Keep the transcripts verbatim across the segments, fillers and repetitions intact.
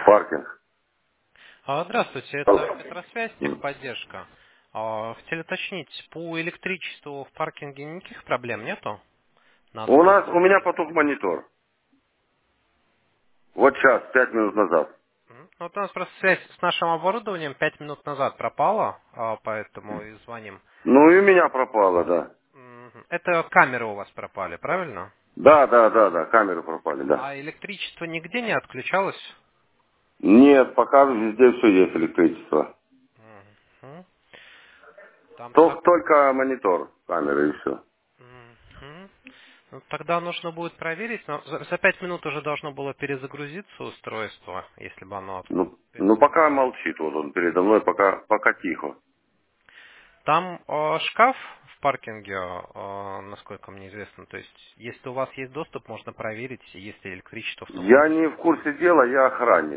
Паркинг. А, Здравствуйте, это Петросвязь, техподдержка. А, Хотели уточнить, по электричеству в паркинге никаких проблем нету на У двух нас, у меня зданиях? потух монитор. Вот сейчас, пять минут назад. Мгм. Ну, Вот у нас просто связь с нашим оборудованием пять минут назад пропала, а, поэтому и звоним. Ну и у меня пропало, да. Мгм. Это камеры у вас пропали, правильно? Да, да, да, да, камеры пропали, да. А электричество нигде не отключалось? Нет, пока везде все есть электричество. Мгм. Там Тол- тогда... Только монитор, камеры и все. Мгм. Ну, тогда нужно будет проверить, но за, за пять минут уже должно было перезагрузиться устройство, если бы оно Ну, ну пока перезагрузилось. молчит, вот он передо мной, пока, пока тихо. Там э, шкаф в паркинге, э, насколько мне известно, то есть если у вас есть доступ, можно проверить, есть ли электричество в том Я не в помещении. курсе дела, я охранник.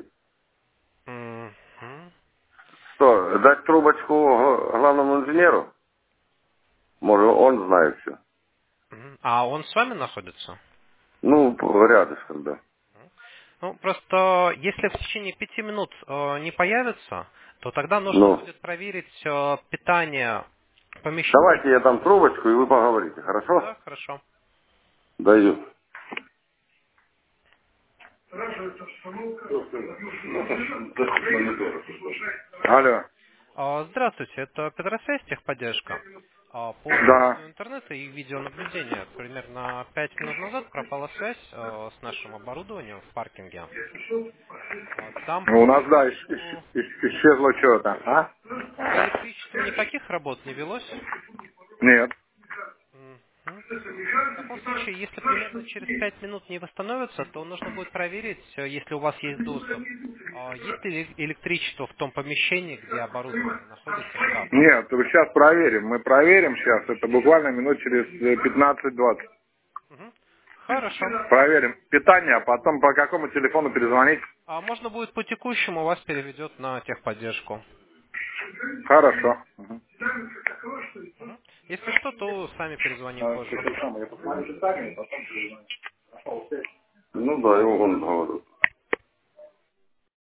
Мгм. Что, дать трубочку г- главному инженеру? Может, он знает все. Мгм. А он с вами находится? Ну, рядышком, да. Ну, просто если в течение пяти минут э, не появится, то тогда нужно Ну, будет проверить э, питание помещения, давайте где я дам оборудование трубочку, и вы находится. поговорите, хорошо? Да, хорошо. Даю. Алло. А, Здравствуйте, это Петросвязь, техподдержка. А, По Да. поводу интернета и видеонаблюдения, примерно пять минут назад пропала связь э, с нашим оборудованием в паркинге. А, Там У по нас, да, ис- ис- электричеству, ис- исчезло что-то. А? по электричеству никаких работ не велось. Нет. Мгм. В таком случае, если примерно через пять минут не восстановится, то нужно будет проверить, э, если у вас есть доступ, а, есть ли эле- электричество в том помещении, где оборудование находится, шкаф. Нет, сейчас проверим. Мы проверим сейчас. Это буквально минут через э, пятнадцать-двадцать. Мгм. Хорошо. Проверим питание, а потом по какому телефону перезвонить. А можно будет по текущему, вас переведет на техподдержку. Хорошо. Мгм. Мгм. Если что, то сами перезвоним А, позже. это самое, я посмотрю питание, потом перезвоню. Ну да, его он говорит.